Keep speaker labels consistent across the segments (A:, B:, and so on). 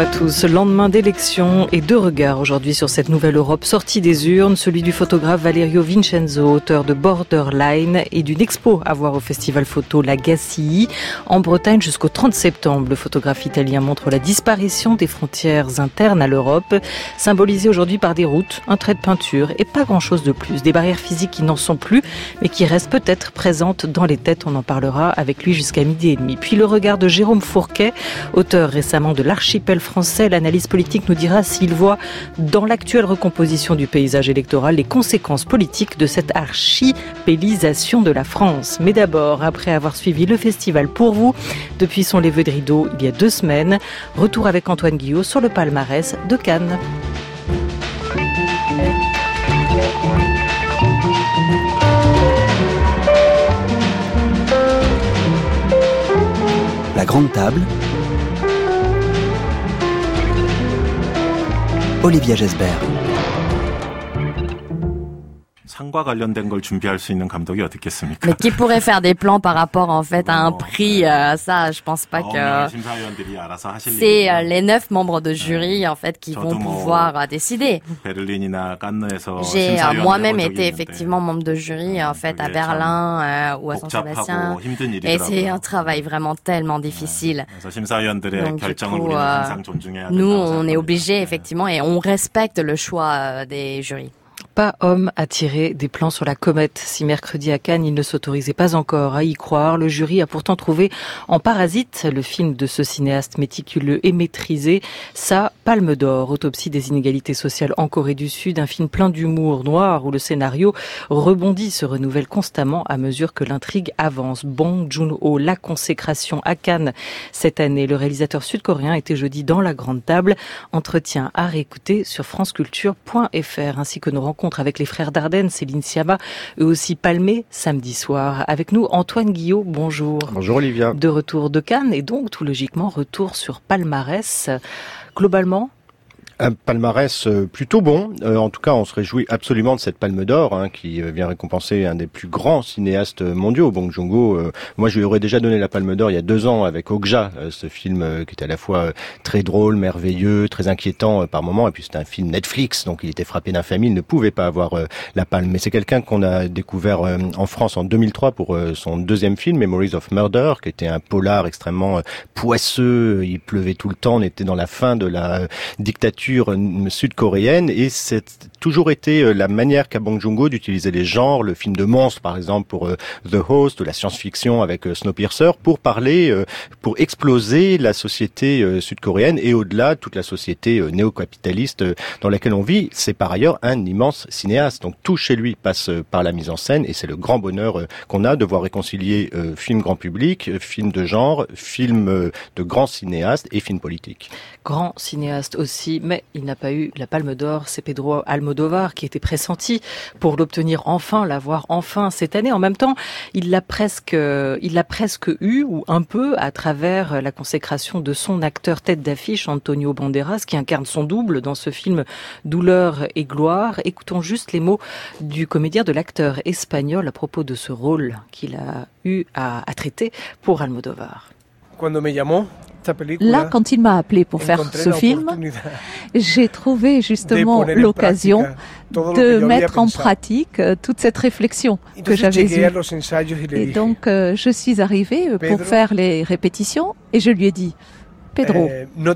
A: à tous. Lendemain d'élection et deux regards aujourd'hui sur cette nouvelle Europe sortie des urnes. Celui du photographe Valerio Vincenzo, auteur de Borderline et d'une expo à voir au festival photo La Gacilly en Bretagne jusqu'au 30 septembre. Le photographe italien montre la disparition des frontières internes à l'Europe, symbolisée aujourd'hui par des routes, un trait de peinture et pas grand-chose de plus. Des barrières physiques qui n'en sont plus, mais qui restent peut-être présentes dans les têtes. On en parlera avec lui jusqu'à 12h30. Puis le regard de Jérôme Fourquet, auteur récemment de l'Archipel français. L'analyse politique nous dira s'il voit dans l'actuelle recomposition du paysage électoral les conséquences politiques de cette archipélisation de la France. Mais d'abord, après avoir suivi le festival Pour vous, depuis son lever de rideau il y a 2 semaines, retour avec Antoine Guillot sur le palmarès de Cannes.
B: La grande table. Olivia Gesbert.
C: Mais qui pourrait faire des plans par rapport en fait à un prix, ça je pense pas que c'est les 9 membres de jury en fait qui vont pouvoir décider. J'ai moi-même été effectivement membre de jury en fait à Berlin ou à Saint-Sébastien et c'est un travail vraiment tellement difficile. Donc du coup, nous on est obligés effectivement et on respecte le choix des jurys.
A: Pas homme à tirer des plans sur la comète. Si mercredi à Cannes, il ne s'autorisait pas encore à y croire, le jury a pourtant trouvé en Parasite, le film de ce cinéaste méticuleux et maîtrisé, sa Palme d'Or. Autopsie des inégalités sociales en Corée du Sud, un film plein d'humour noir où le scénario rebondit, se renouvelle constamment à mesure que l'intrigue avance. Bong Joon-ho, la consécration à Cannes cette année. Le réalisateur sud-coréen était jeudi dans la grande table. Entretien à réécouter sur franceculture.fr ainsi que nos rencontres avec les frères Dardenne, Céline Sciamma, eux aussi palmés samedi soir. Avec nous, Antoine Guillot, bonjour.
D: Bonjour Olivia.
A: De retour de Cannes et donc tout logiquement retour sur palmarès. Globalement,
D: un palmarès plutôt bon. En tout cas, on se réjouit absolument de cette Palme d'Or qui vient récompenser un des plus grands cinéastes mondiaux, Bong Joon-ho. Moi, je lui aurais déjà donné la Palme d'Or il y a 2 ans avec Okja, ce film qui était à la fois très drôle, merveilleux, très inquiétant par moments. Et puis c'était un film Netflix, donc il était frappé d'infamie. Il ne pouvait pas avoir la Palme. Mais c'est quelqu'un qu'on a découvert en France en 2003 pour son 2e film, Memories of Murder, qui était un polar extrêmement poisseux. Il pleuvait tout le temps. On était dans la fin de la dictature sud-coréenne et c'est toujours été la manière qu'a Bong Joon-ho d'utiliser les genres, le film de monstre par exemple pour The Host, de la science-fiction avec Snowpiercer, pour parler, pour exploser la société sud-coréenne et au-delà toute la société néo-capitaliste dans laquelle on vit. C'est par ailleurs un immense cinéaste, donc tout chez lui passe par la mise en scène et c'est le grand bonheur qu'on a de voir réconcilier film grand public, film de genre, film de grands cinéastes et film politique.
A: Grand cinéaste aussi, mais il n'a pas eu la Palme d'Or. C'est Pedro Almodóvar qui était pressenti pour l'obtenir enfin, l'avoir enfin cette année. En même temps, il l'a presque eu, ou un peu, à travers la consécration de son acteur tête d'affiche, Antonio Banderas, qui incarne son double dans ce film Douleur et gloire. Écoutons juste les mots du comédien, de l'acteur espagnol à propos de ce rôle qu'il a eu à traiter pour Almodóvar.
E: Là, quand il m'a appelé pour faire ce film, j'ai trouvé justement l'occasion de mettre en pratique toute cette réflexion que j'avais eue. Et donc, je suis arrivée pour faire les répétitions et je lui ai dit, Pedro,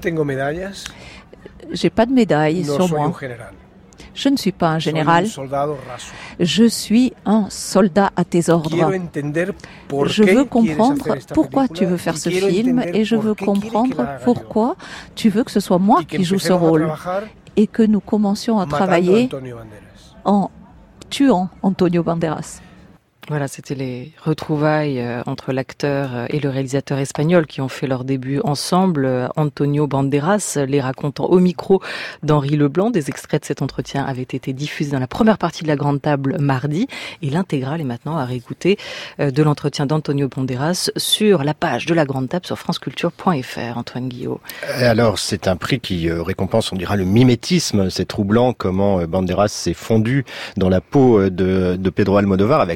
E: j'ai pas de médaille sur moi. Je ne suis pas un général, je suis un soldat à tes ordres. Je veux comprendre pourquoi tu veux faire ce film et je veux comprendre pourquoi tu veux que ce soit moi qui joue ce rôle et que nous commencions à travailler en tuant Antonio Banderas.
A: Voilà, c'était les retrouvailles entre l'acteur et le réalisateur espagnol qui ont fait leur début ensemble. Antonio Banderas les racontant au micro d'Henri Leblanc. Des extraits de cet entretien avaient été diffusés dans la première partie de la Grande Table mardi. Et l'intégrale est maintenant à réécouter de l'entretien d'Antonio Banderas sur la page de la Grande Table sur franceculture.fr. Antoine Guillot.
D: Alors, c'est un prix qui récompense, on dira, le mimétisme. C'est troublant comment Banderas s'est fondu dans la peau de Pedro Almodóvar avec quelques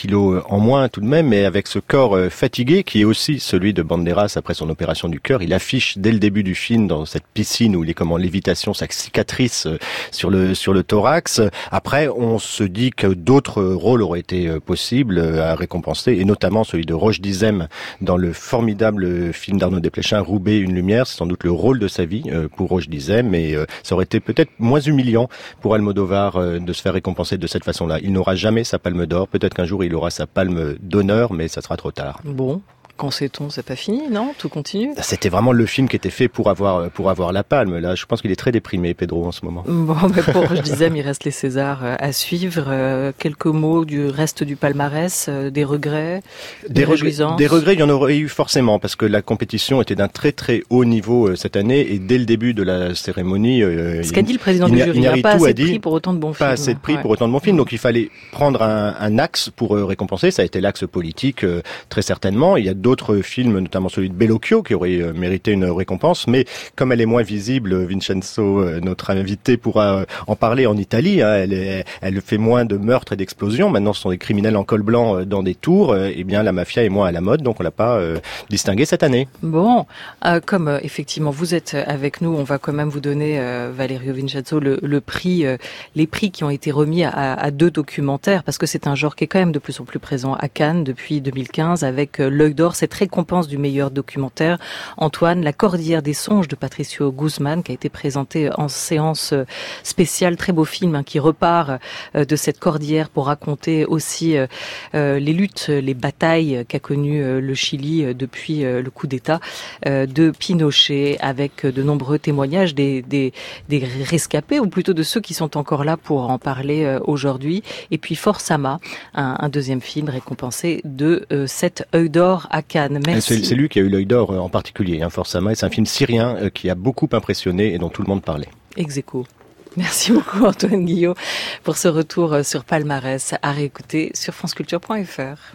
D: kilos en moins tout de même, mais avec ce corps fatigué qui est aussi celui de Banderas après son opération du cœur. Il affiche dès le début du film dans cette piscine où il est comme en lévitation, sa cicatrice sur le thorax. Après, on se dit que d'autres rôles auraient été possibles à récompenser, et notamment celui de Roche Dizem dans le formidable film d'Arnaud Desplechin, Roubaix, une lumière. C'est sans doute le rôle de sa vie pour Roche Dizem, mais ça aurait été peut-être moins humiliant pour Almodovar de se faire récompenser de cette façon-là. Il n'aura jamais sa palme d'or. Peut-être qu'un jour il aura sa palme d'honneur, mais ça sera trop tard.
A: Bon. Quand sait-on, c'est pas fini, non? Tout continue?
D: C'était vraiment le film qui était fait pour avoir la palme. Là, je pense qu'il est très déprimé, Pedro, en ce moment.
A: Bon, mais pour, je disais, il reste les Césars à suivre. Quelques mots du reste du palmarès, des regrets, des réjouissances.
D: Des regrets, il y en aurait eu forcément, parce que la compétition était d'un très très haut niveau cette année, et dès le début de la cérémonie,
A: ce qu'a dit le président du jury, il n'y a pas assez de prix pour autant de bons films.
D: Pas assez de prix pour autant de bons films, donc il fallait prendre un axe pour récompenser. Ça a été l'axe politique, très certainement. Il y a d'autres films, notamment celui de Bellocchio, qui aurait mérité une récompense, mais comme elle est moins visible, Vincenzo, notre invité, pourra en parler en Italie. Hein, elle fait moins de meurtres et d'explosions. Maintenant, ce sont des criminels en col blanc dans des tours. Eh bien, la mafia est moins à la mode, donc on l'a pas distingué cette année.
A: Bon, comme effectivement vous êtes avec nous, on va quand même vous donner, Valerio Vincenzo, le prix, les prix qui ont été remis à deux documentaires, parce que c'est un genre qui est quand même de plus en plus présent à Cannes depuis 2015, avec l'Œil d'Or, cette récompense du meilleur documentaire. Antoine, La Cordillère des songes de Patricio Guzman, qui a été présenté en séance spéciale, très beau film, hein, qui repart de cette cordillère pour raconter aussi les luttes, les batailles qu'a connues le Chili depuis le coup d'État de Pinochet, avec de nombreux témoignages des rescapés, ou plutôt de ceux qui sont encore là pour en parler aujourd'hui. Et puis Force Sama, un deuxième film récompensé de cet Œil d'Or à Cannes. Merci.
D: C'est lui qui a eu l'Œil d'Or en particulier, hein, Force Sama. C'est un film syrien qui a beaucoup impressionné et dont tout le monde parlait.
A: Ex aequo. Merci beaucoup Antoine Guillot pour ce retour sur Palmarès à réécouter sur franceculture.fr.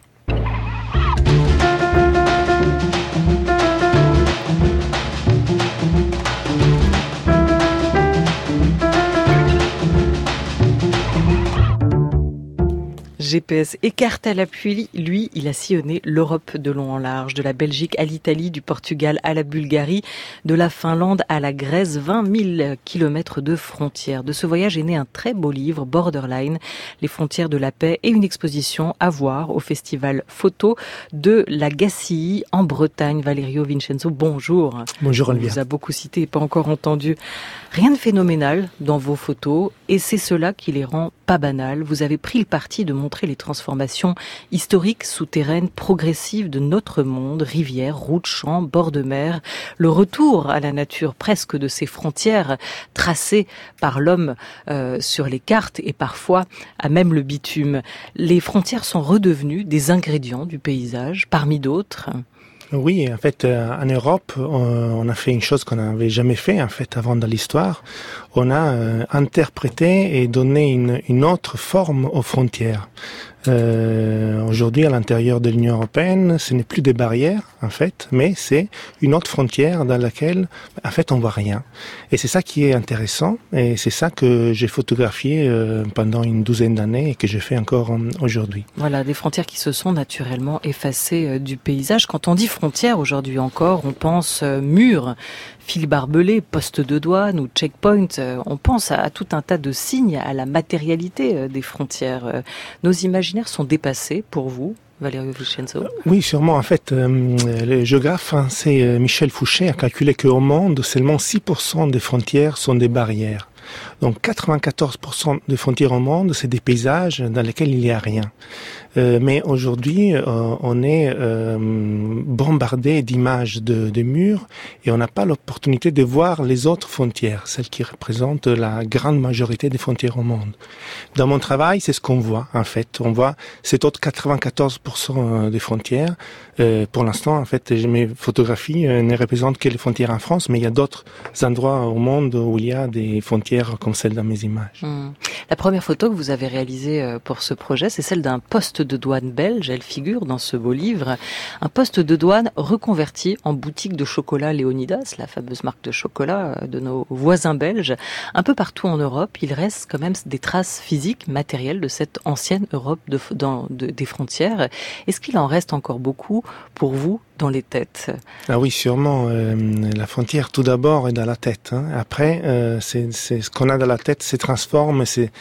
A: GPS écarte à l'appui, lui, il a sillonné l'Europe de long en large, de la Belgique à l'Italie, du Portugal à la Bulgarie, de la Finlande à la Grèce, 20 000 kilomètres de frontières. De ce voyage est né un très beau livre, Borderline, les frontières de la paix, et une exposition à voir au festival photo de la Gacilly en Bretagne. Valerio Vincenzo, bonjour.
B: Bonjour Olivia.
A: On vous a beaucoup cité et pas encore entendu. Rien de phénoménal dans vos photos, et c'est cela qui les rend pas banales. Vous avez pris le parti de montrer les transformations historiques, souterraines, progressives de notre monde, rivières, routes, champs, bords de mer, le retour à la nature presque de ces frontières tracées par l'homme sur les cartes et parfois à même le bitume. Les frontières sont redevenues des ingrédients du paysage, parmi d'autres.
B: Oui, en fait, en Europe, on a fait une chose qu'on n'avait jamais fait, en fait, avant dans l'histoire. On a interprété et donné une autre forme aux frontières. Aujourd'hui, à l'intérieur de l'Union européenne, ce n'est plus des barrières, en fait, mais c'est une autre frontière dans laquelle, en fait, on voit rien. Et c'est ça qui est intéressant, et c'est ça que j'ai photographié pendant une douzaine d'années et que je fais encore aujourd'hui.
A: Voilà, des frontières qui se sont naturellement effacées du paysage. Quand on dit frontières aujourd'hui encore, on pense murs, fils barbelés, postes de douane ou checkpoint. On pense à tout un tas de signes, à la matérialité des frontières. Nos imaginaires sont dépassés pour vous, Valerio Vincenzo?
B: Oui, sûrement. En fait, le géographe français Michel Fouché a calculé qu'au monde, seulement 6% des frontières sont des barrières. Donc 94% des frontières au monde, c'est des paysages dans lesquels il n'y a rien. Mais aujourd'hui, on est bombardé d'images de murs et on n'a pas l'opportunité de voir les autres frontières, celles qui représentent la grande majorité des frontières au monde. Dans mon travail, c'est ce qu'on voit, en fait. On voit cet autre 94% des frontières. Pour l'instant, en fait, mes photographies ne représentent que les frontières en France, mais il y a d'autres endroits au monde où il y a des frontières frontières comme celle dans mes images.
A: La première photo que vous avez réalisée pour ce projet, c'est celle d'un poste de douane belge. Elle figure dans ce beau livre. Un poste de douane reconverti en boutique de chocolat Léonidas, la fameuse marque de chocolat de nos voisins belges. Un peu partout en Europe, il reste quand même des traces physiques, matérielles de cette ancienne Europe des frontières. Est-ce qu'il en reste encore beaucoup pour vous dans les têtes?
B: Ah oui, sûrement. La frontière, tout d'abord, est dans la tête. Après, c'est ce qu'on a dans la tête se transforme,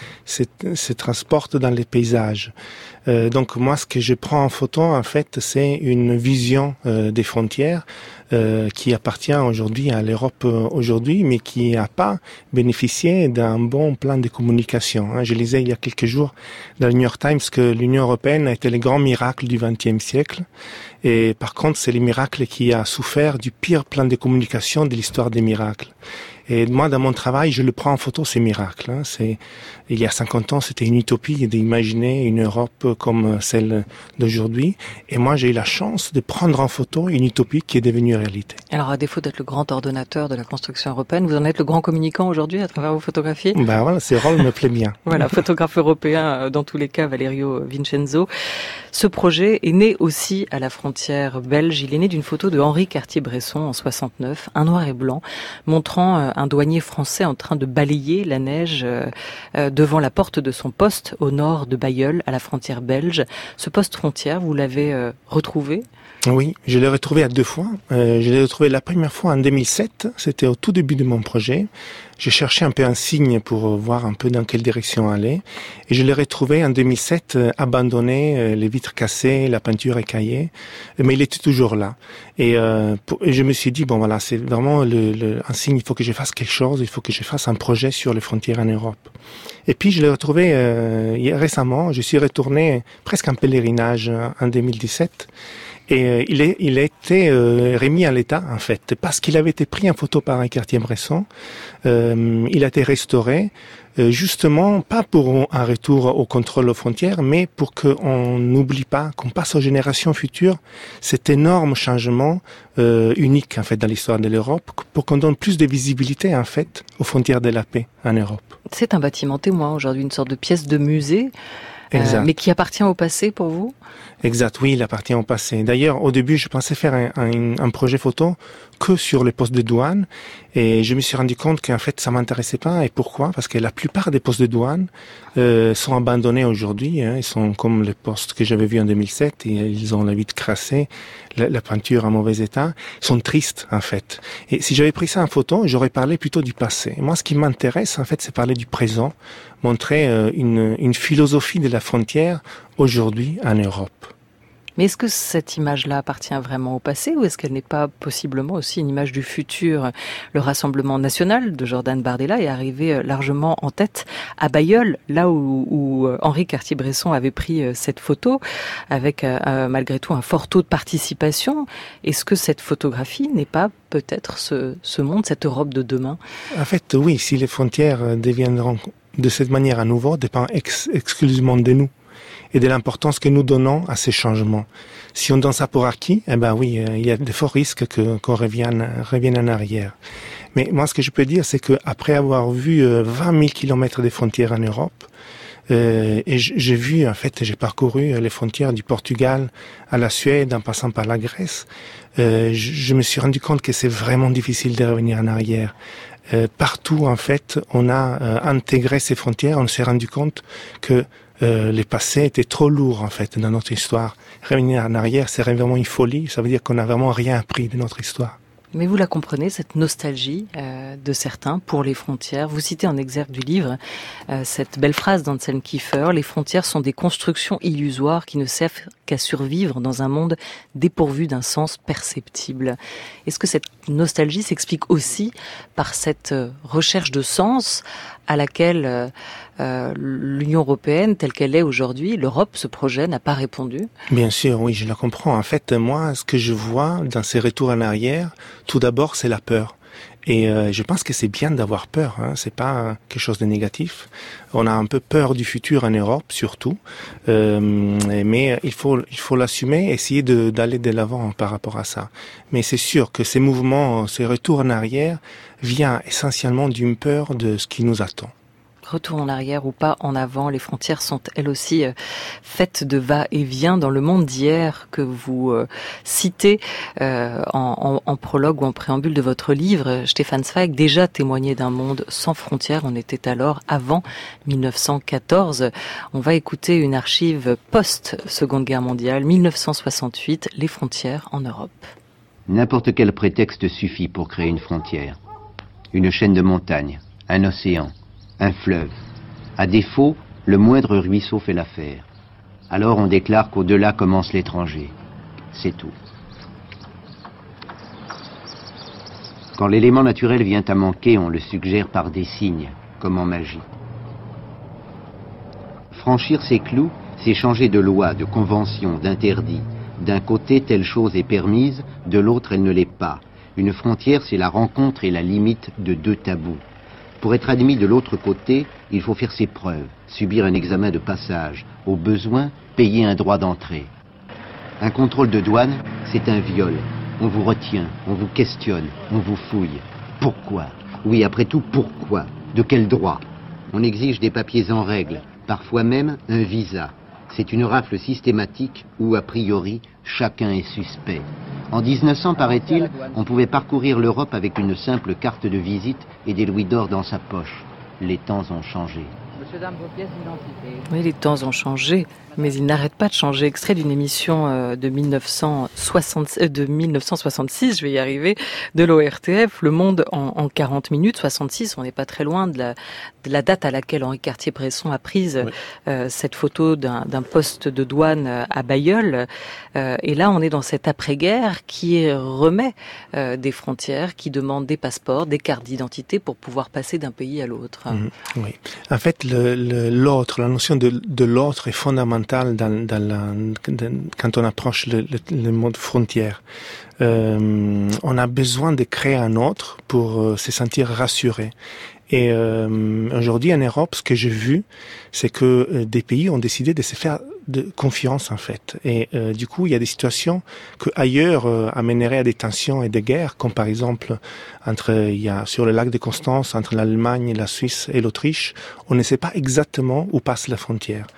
B: se transporte dans les paysages. Donc moi, ce que je prends en photo, en fait, c'est une vision des frontières qui appartient aujourd'hui à l'Europe aujourd'hui, mais qui n'a pas bénéficié d'un bon plan de communication. Je lisais il y a quelques jours dans le New York Times que l'Union européenne a été le grand miracle du XXe siècle. Et par contre, c'est le miracle qui a souffert du pire plan de communication de l'histoire des miracles. Et moi, dans mon travail, je le prends en photo, ces miracles. Il y a 50 ans, c'était une utopie d'imaginer une Europe comme celle d'aujourd'hui. Et moi, j'ai eu la chance de prendre en photo une utopie qui est devenue réalité.
A: Alors, à défaut d'être le grand ordonnateur de la construction européenne, vous en êtes le grand communicant aujourd'hui à travers vos photographies?
B: Ben voilà, ce rôle me plaît bien.
A: Voilà, photographe européen, dans tous les cas, Valerio Vincenzo. Ce projet est né aussi à la frontière belge. Il est né d'une photo de Henri Cartier-Bresson en 69, un noir et blanc, montrant un douanier français en train de balayer la neige devant la porte de son poste au nord de Bailleul, à la frontière belge. Ce poste frontière, vous l'avez retrouvé?
B: Oui, je l'ai retrouvé à 2 fois. Je l'ai retrouvé la première fois en 2007, c'était au tout début de mon projet. J'ai cherché un peu un signe pour voir un peu dans quelle direction aller. Et je l'ai retrouvé en 2007, abandonné, les vitres cassées, la peinture écaillée. Mais il était toujours là. Et je me suis dit, bon voilà, c'est vraiment un signe, il faut que je fasse quelque chose, il faut que je fasse un projet sur les frontières en Europe. Et puis je l'ai retrouvé récemment, je suis retourné presque en pèlerinage en 2017. Et il a été remis à l'état, en fait, parce qu'il avait été pris en photo par un Cartier-Bresson. Il a été restauré, justement, pas pour un retour au contrôle aux frontières, mais pour qu'on n'oublie pas, qu'on passe aux générations futures cet énorme changement unique, en fait, dans l'histoire de l'Europe, pour qu'on donne plus de visibilité, en fait, aux frontières de la paix en Europe. C'est
A: un bâtiment témoin aujourd'hui, une sorte de pièce de musée. Mais qui appartient au passé pour vous?
B: Exact, oui, il appartient au passé. D'ailleurs, au début, je pensais faire un projet photo que sur les postes de douane, et je me suis rendu compte qu'en fait, ça m'intéressait pas. Et pourquoi? Parce que la plupart des postes de douane sont abandonnés aujourd'hui. Ils sont comme les postes que j'avais vus en 2007, et ils ont la vitre crassée, la peinture en mauvais état. Ils sont tristes, en fait. Et si j'avais pris ça en photo, j'aurais parlé plutôt du passé. Et moi, ce qui m'intéresse, en fait, c'est parler du présent, montrer une philosophie de la frontière aujourd'hui en Europe.
A: Mais est-ce que cette image-là appartient vraiment au passé ou est-ce qu'elle n'est pas possiblement aussi une image du futur? Le Rassemblement national de Jordan Bardella est arrivé largement en tête à Bailleul, là où Henri Cartier-Bresson avait pris cette photo, avec malgré tout un fort taux de participation. Est-ce que cette photographie n'est pas peut-être ce monde, cette Europe de demain?
B: En fait, oui, si les frontières deviendront de cette manière à nouveau, dépend exclusivement de nous et de l'importance que nous donnons à ces changements. Si on donne ça pour acquis, eh ben oui, il y a de forts risques qu'on revienne en arrière. Mais moi, ce que je peux dire, c'est que après avoir vu 20 000 kilomètres de frontières en Europe, et j'ai parcouru les frontières du Portugal à la Suède, en passant par la Grèce, je me suis rendu compte que c'est vraiment difficile de revenir en arrière. Partout, en fait, on a intégré ces frontières, on s'est rendu compte que les passés étaient trop lourds, en fait, dans notre histoire. Revenir en arrière, c'est vraiment une folie, ça veut dire qu'on n'a vraiment rien appris de notre histoire.
A: Mais vous la comprenez, cette nostalgie de certains pour les frontières. Vous citez en exergue du livre cette belle phrase d'Anselm Kiefer: les frontières sont des constructions illusoires qui ne servent qu'à survivre dans un monde dépourvu d'un sens perceptible. Est-ce que cette nostalgie s'explique aussi par cette recherche de sens à laquelle l'Union européenne, telle qu'elle est aujourd'hui, l'Europe, ce projet, n'a pas répondu?
B: Bien sûr, oui, je la comprends. En fait, moi, ce que je vois dans ces retours en arrière, tout d'abord, c'est la peur. Et je pense que c'est bien d'avoir peur, c'est pas quelque chose de négatif. On a un peu peur du futur en Europe, surtout, mais il faut l'assumer, essayer d'aller de l'avant par rapport à ça. Mais c'est sûr que ces mouvements, ces retours en arrière, viennent essentiellement d'une peur de ce qui nous attend.
A: Retour en arrière ou pas en avant, les frontières sont elles aussi faites de va-et-vient dans le monde d'hier que vous citez en prologue ou en préambule de votre livre. Stefan Zweig déjà témoignait d'un monde sans frontières. On était alors avant 1914. On va écouter une archive post-Seconde Guerre mondiale, 1968, les frontières en Europe.
F: N'importe quel prétexte suffit pour créer une frontière. Une chaîne de montagnes, un océan, un fleuve. À défaut, le moindre ruisseau fait l'affaire. Alors on déclare qu'au-delà commence l'étranger. C'est tout. Quand l'élément naturel vient à manquer, on le suggère par des signes, comme en magie. Franchir ces clous, c'est changer de loi, de convention, d'interdit. D'un côté, telle chose est permise, de l'autre, elle ne l'est pas. Une frontière, c'est la rencontre et la limite de deux tabous. Pour être admis de l'autre côté, il faut faire ses preuves, subir un examen de passage, au besoin, payer un droit d'entrée. Un contrôle de douane, c'est un viol. On vous retient, on vous questionne, on vous fouille. Pourquoi? Oui, après tout, pourquoi? De quel droit? On exige des papiers en règle, parfois même un visa. C'est une rafle systématique où, a priori, chacun est suspect. En 1900, paraît-il, on pouvait parcourir l'Europe avec une simple carte de visite et des louis d'or dans sa poche. Les temps ont changé.
A: Monsieur, dame, vos pièces d'identité. Oui, les temps ont changé, mais ils n'arrêtent pas de changer. Extrait d'une émission de 1966, je vais y arriver, de l'ORTF, Le Monde en 40 minutes, 66. On n'est pas très loin de la date à laquelle Henri Cartier-Bresson a prise cette photo d'un poste de douane à Bailleul. Et là, on est dans cette après-guerre qui remet des frontières, qui demande des passeports, des cartes d'identité pour pouvoir passer d'un pays à l'autre.
B: Oui. En fait, l'autre, la notion de l'autre est fondamentale quand on approche le mode frontière. On a besoin de créer un autre pour se sentir rassuré. Et aujourd'hui en Europe, ce que j'ai vu, c'est que des pays ont décidé de se faire de confiance en fait. Et du coup, il y a des situations que ailleurs amèneraient à des tensions et des guerres, comme par exemple sur le lac de Constance, entre l'Allemagne, la Suisse et l'Autriche, on ne sait pas exactement où passe la frontière.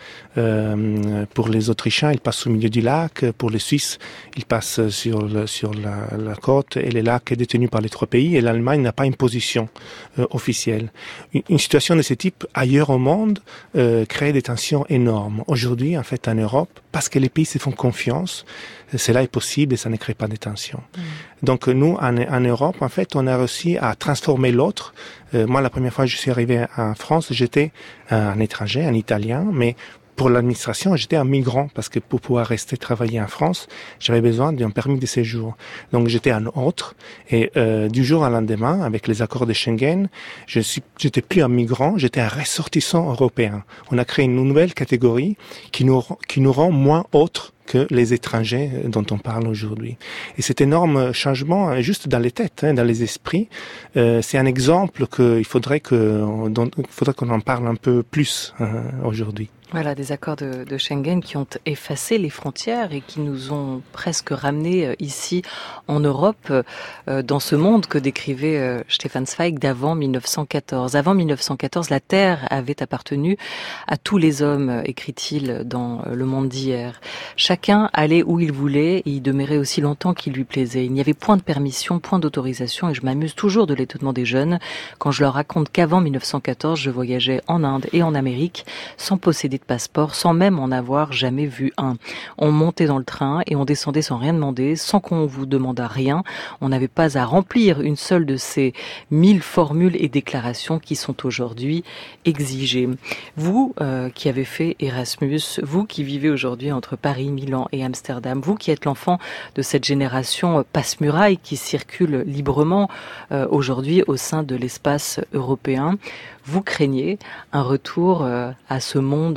B: Pour les Autrichiens, ils passent au milieu du lac. Pour les Suisses, ils passent sur la côte et le lac est détenu par les trois pays. Et l'Allemagne n'a pas une position officielle. Une situation de ce type ailleurs au monde crée des tensions énormes. Aujourd'hui, en fait, en Europe, parce que les pays se font confiance, cela est possible et ça ne crée pas de tensions. Donc nous, en Europe, en fait, on a réussi à transformer l'autre. Moi, la première fois que je suis arrivé en France, j'étais un étranger, un Italien, mais pour l'administration, j'étais un migrant parce que pour pouvoir rester travailler en France, j'avais besoin d'un permis de séjour. Donc j'étais un autre et du jour au lendemain, avec les accords de Schengen, j'étais plus un migrant, j'étais un ressortissant européen. On a créé une nouvelle catégorie qui nous rend moins autres que les étrangers dont on parle aujourd'hui. Et cet énorme changement, juste dans les têtes, dans les esprits, c'est un exemple qu'il faudrait qu'on en parle un peu plus aujourd'hui.
A: Voilà, des accords de Schengen qui ont effacé les frontières et qui nous ont presque ramenés ici en Europe, dans ce monde que décrivait Stefan Zweig d'avant 1914. Avant 1914, la terre avait appartenu à tous les hommes, écrit-il dans Le Monde d'hier. Chacun allait où il voulait et y demeurait aussi longtemps qu'il lui plaisait. Il n'y avait point de permission, point d'autorisation et je m'amuse toujours de l'étonnement des jeunes quand je leur raconte qu'avant 1914, je voyageais en Inde et en Amérique sans posséder de passeport, sans même en avoir jamais vu un. On montait dans le train et on descendait sans rien demander, sans qu'on vous demandât rien. On n'avait pas à remplir une seule de ces 1000 formules et déclarations qui sont aujourd'hui exigées. Vous qui avez fait Erasmus, vous qui vivez aujourd'hui entre Paris, Milan et Amsterdam, vous qui êtes l'enfant de cette génération passe-muraille qui circule librement aujourd'hui au sein de l'espace européen, vous craignez un retour à ce monde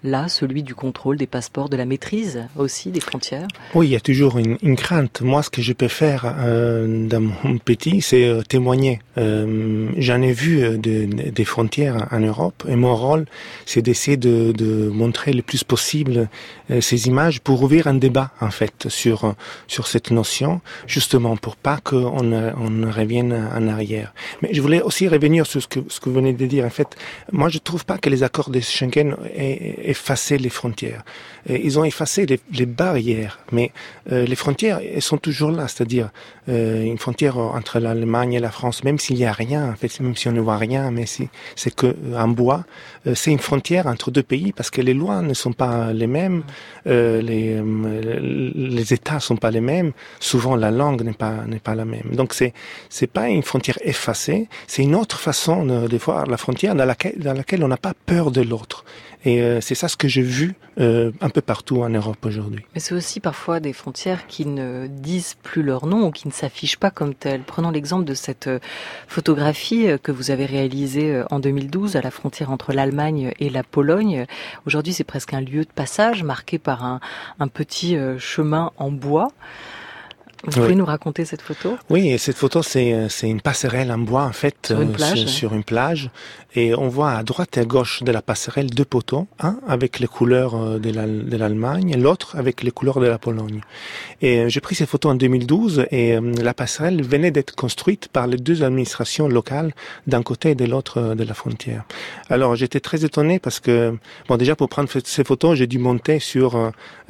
A: là, celui du contrôle des passeports, de la maîtrise aussi des frontières?
B: Oui, il y a toujours une crainte. Moi, ce que je peux faire dans mon petit, c'est témoigner. J'en ai vu des frontières en Europe et mon rôle, c'est d'essayer de montrer le plus possible ces images pour ouvrir un débat, en fait, sur cette notion, justement pour pas qu'on ne revienne en arrière. Mais je voulais aussi revenir sur ce que vous venez de dire. En fait, moi, je trouve pas que les accords de Schengen aient effacé les frontières. Ils ont effacé les barrières, mais les frontières, elles sont toujours là. C'est-à-dire une frontière entre l'Allemagne et la France, même s'il y a rien, en fait, même si on ne voit rien, mais c'est que en bois, c'est une frontière entre deux pays parce que les lois ne sont pas les mêmes, les États sont pas les mêmes. Souvent, la langue n'est pas la même. Donc c'est pas une frontière effacée, c'est une autre façon de voir la frontière dans laquelle on n'a pas peur de l'autre. Et c'est ça ce que j'ai vu un peu partout en Europe aujourd'hui.
A: Mais c'est aussi parfois des frontières qui ne disent plus leur nom ou qui ne s'affichent pas comme telles. Prenons l'exemple de cette photographie que vous avez réalisée en 2012 à la frontière entre l'Allemagne et la Pologne. Aujourd'hui, c'est presque un lieu de passage marqué par un petit chemin en bois. Vous pouvez nous raconter cette photo?
B: Oui, et cette photo, c'est une passerelle en bois, en fait, sur une plage. Et on voit à droite et à gauche de la passerelle deux poteaux, un avec les couleurs de l'Allemagne, l'autre avec les couleurs de la Pologne. Et j'ai pris cette photo en 2012 et la passerelle venait d'être construite par les deux administrations locales d'un côté et de l'autre de la frontière. Alors j'étais très étonné parce que, bon, déjà pour prendre ces photos, j'ai dû monter sur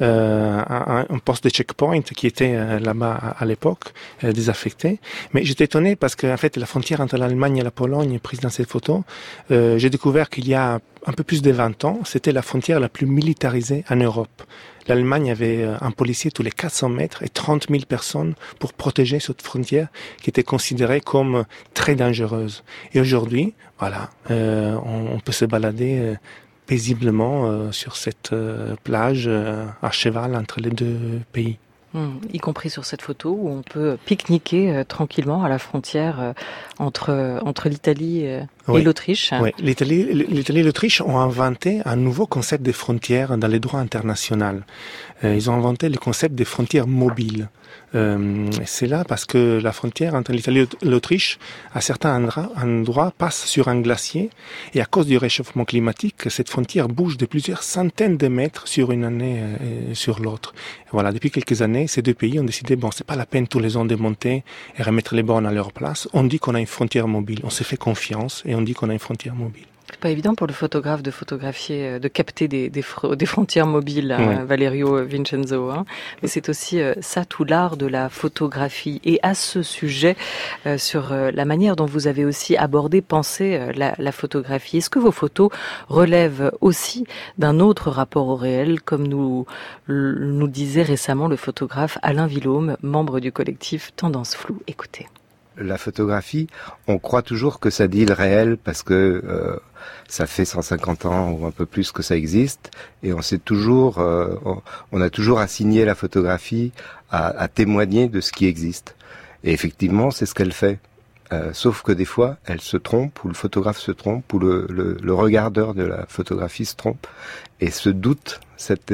B: un poste de checkpoint qui était là-bas à l'époque, désaffecté. Mais j'étais étonné parce que, en fait, la frontière entre l'Allemagne et la Pologne prise dans cette photo, j'ai découvert qu'il y a un peu plus de 20 ans, c'était la frontière la plus militarisée en Europe. L'Allemagne avait un policier tous les 400 mètres et 30 000 personnes pour protéger cette frontière qui était considérée comme très dangereuse. Et aujourd'hui, voilà, on peut se balader paisiblement sur cette plage à cheval entre les deux pays.
A: Y compris sur cette photo où on peut pique-niquer tranquillement à la frontière entre l'Italie et l'Autriche.
B: Oui, l'Italie et l'Autriche ont inventé un nouveau concept de frontières dans le droit international. Ils ont inventé le concept des frontières mobiles. C'est là parce que la frontière entre l'Italie et l'Autriche, à certains endroits, passe sur un glacier et à cause du réchauffement climatique, cette frontière bouge de plusieurs centaines de mètres sur une année sur l'autre. Et voilà, depuis quelques années, ces deux pays ont décidé, bon, c'est pas la peine tous les ans de monter et remettre les bornes à leur place. On dit qu'on a une frontière mobile. On se fait confiance et on dit qu'on a une frontière mobile.
A: C'est pas évident pour le photographe de photographier, de capter des frontières mobiles, Valerio Vincenzo. Mais c'est aussi ça tout l'art de la photographie. Et à ce sujet, sur la manière dont vous avez aussi abordé, pensé la photographie, est-ce que vos photos relèvent aussi d'un autre rapport au réel, comme nous disait récemment le photographe Alain Villaume, membre du collectif Tendance Floue? Écoutez.
G: La photographie, on croit toujours que ça dit le réel parce que ça fait 150 ans ou un peu plus que ça existe, et on sait toujours, on a toujours assigné la photographie à témoigner de ce qui existe. Et effectivement, c'est ce qu'elle fait. Sauf que des fois, elle se trompe, ou le photographe se trompe, ou le regardeur de la photographie se trompe, et se doute cette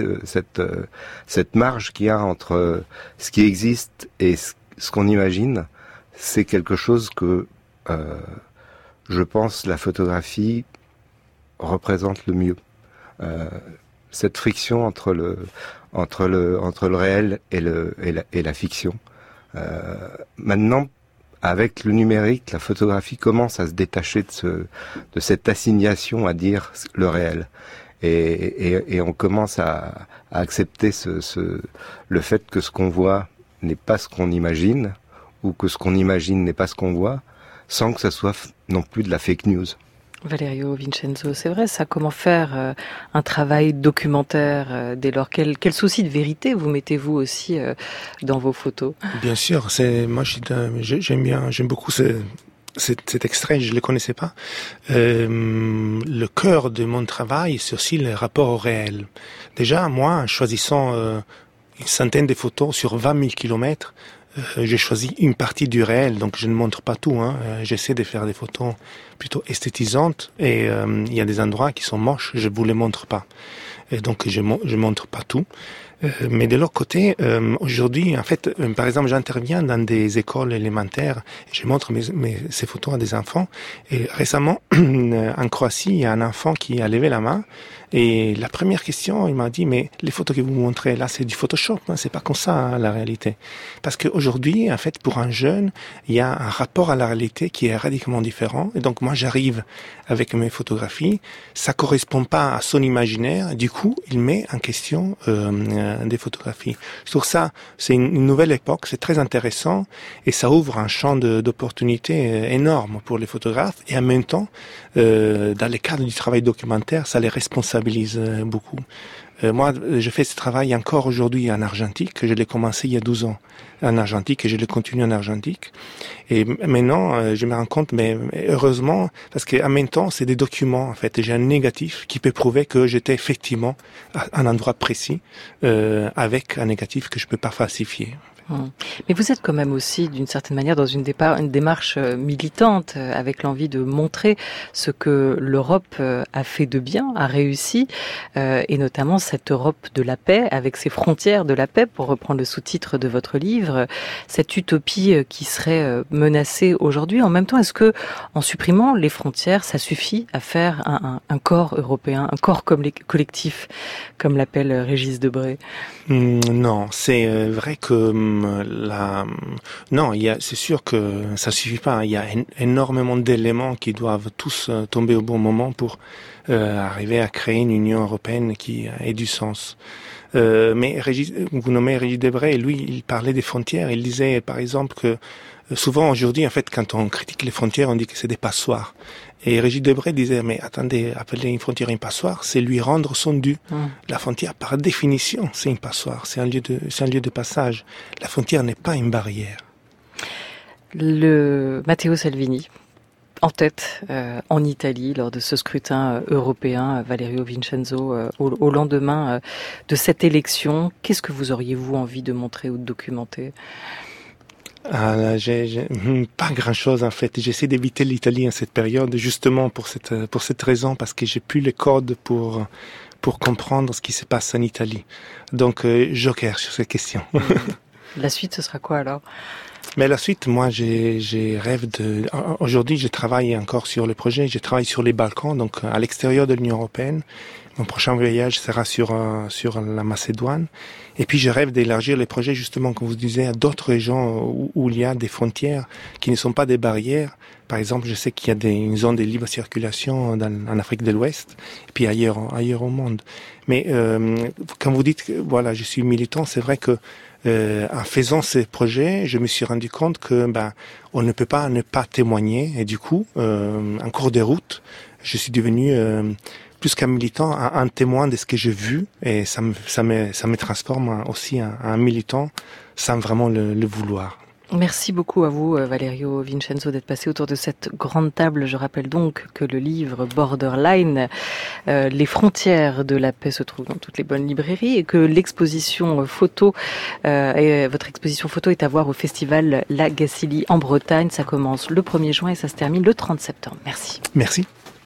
G: marge qu'il y a entre ce qui existe et ce qu'on imagine. C'est quelque chose que, je pense, la photographie représente le mieux. Cette friction entre le réel et la fiction. Maintenant, avec le numérique, la photographie commence à se détacher de cette assignation à dire le réel. Et on commence à accepter le fait que ce qu'on voit n'est pas ce qu'on imagine, ou que ce qu'on imagine n'est pas ce qu'on voit, sans que ça soit non plus de la fake news.
A: Valerio Vincenzo, c'est vrai ça, comment faire un travail documentaire dès lors? Quel souci de vérité vous mettez-vous aussi dans vos photos? Bien sûr,
B: moi j'aime beaucoup cet extrait, je ne le connaissais pas. Le cœur de mon travail, c'est aussi le rapport au réel. Déjà, moi, en choisissant une centaine de photos sur 20 000 kilomètres, j'ai choisi une partie du réel, donc je ne montre pas tout. J'essaie de faire des photos plutôt esthétisante et il y a des endroits qui sont moches, je vous les montre pas. Et donc je montre pas tout. Mais de l'autre côté, aujourd'hui, en fait, par exemple, j'interviens dans des écoles élémentaires et je montre ces photos à des enfants. Et récemment, en Croatie, il y a un enfant qui a levé la main et la première question, il m'a dit, mais les photos que vous montrez là, c'est du Photoshop, hein, c'est pas comme ça, hein, la réalité. Parce qu'aujourd'hui, en fait, pour un jeune, il y a un rapport à la réalité qui est radicalement différent. Et donc, moi, j'arrive avec mes photographies, ça correspond pas à son imaginaire. Du coup, il met en question des photographies. Sur ça, c'est une nouvelle époque, c'est très intéressant et ça ouvre un champ d'opportunités énorme pour les photographes et en même temps, dans le cadre du travail documentaire, ça les responsabilise beaucoup. Moi, je fais ce travail encore aujourd'hui en argentique. Je l'ai commencé il y a 12 ans en argentique et je le continue en argentique. Et maintenant, je me rends compte, mais heureusement, parce qu'en même temps, c'est des documents, en fait. J'ai un négatif qui peut prouver que j'étais effectivement à un endroit précis, avec un négatif que je peux pas falsifier.
A: Mais vous êtes quand même aussi, d'une certaine manière, dans une démarche militante, avec l'envie de montrer ce que l'Europe a fait de bien, a réussi, et notamment cette Europe de la paix, avec ses frontières de la paix, pour reprendre le sous-titre de votre livre, cette utopie qui serait menacée aujourd'hui. En même temps, est-ce que, en supprimant les frontières, ça suffit à faire un corps européen, un corps collectif, comme l'appelle Régis Debray?
B: Non, c'est vrai que non, c'est sûr que ça suffit pas. Il y a énormément d'éléments qui doivent tous tomber au bon moment pour arriver à créer une Union européenne qui ait du sens. Mais vous nommez Régis Debray, lui, il parlait des frontières. Il disait, par exemple, que souvent aujourd'hui, en fait, quand on critique les frontières, on dit que c'est des passoires. Et Régis Debray disait, mais attendez, appeler une frontière une passoire, c'est lui rendre son dû. La frontière, par définition, c'est une passoire, c'est un lieu de passage. La frontière n'est pas une barrière.
A: Le Matteo Salvini, en tête en Italie, lors de ce scrutin européen, Valerio Vincenzo, au lendemain de cette élection, qu'est-ce que vous auriez-vous envie de montrer ou de documenter ?
B: J'ai pas grand-chose en fait. J'essaie d'éviter l'Italie en cette période, justement pour cette raison, parce que j'ai plus les codes pour comprendre ce qui se passe en Italie. Donc joker sur cette question.
A: La suite, ce sera quoi alors?
B: Mais la suite, moi, j'ai rêve de. Aujourd'hui, je travaille encore sur le projet. Je travaille sur les Balkans, donc à l'extérieur de l'Union européenne. Mon prochain voyage sera sur la Macédoine. Et puis, je rêve d'élargir les projets, justement, comme vous disiez, à d'autres régions où il y a des frontières qui ne sont pas des barrières. Par exemple, je sais qu'il y a une zone de libre circulation en Afrique de l'Ouest, et puis ailleurs au monde. Mais quand vous dites que voilà, je suis militant, c'est vrai que en faisant ces projets, je me suis rendu compte que on ne peut pas ne pas témoigner. Et du coup, en cours de route, je suis devenu plus qu'un militant, un témoin de ce que j'ai vu, et ça me transforme aussi en un militant sans vraiment le vouloir.
A: Merci beaucoup à vous, Valerio Vincenzo, d'être passé autour de cette grande table. Je rappelle donc que le livre Borderline, les frontières de la paix, se trouve dans toutes les bonnes librairies et que l'exposition photo, votre exposition photo est à voir au festival La Gacilly en Bretagne. Ça commence le 1er juin et ça se termine le 30 septembre. Merci.
B: Merci.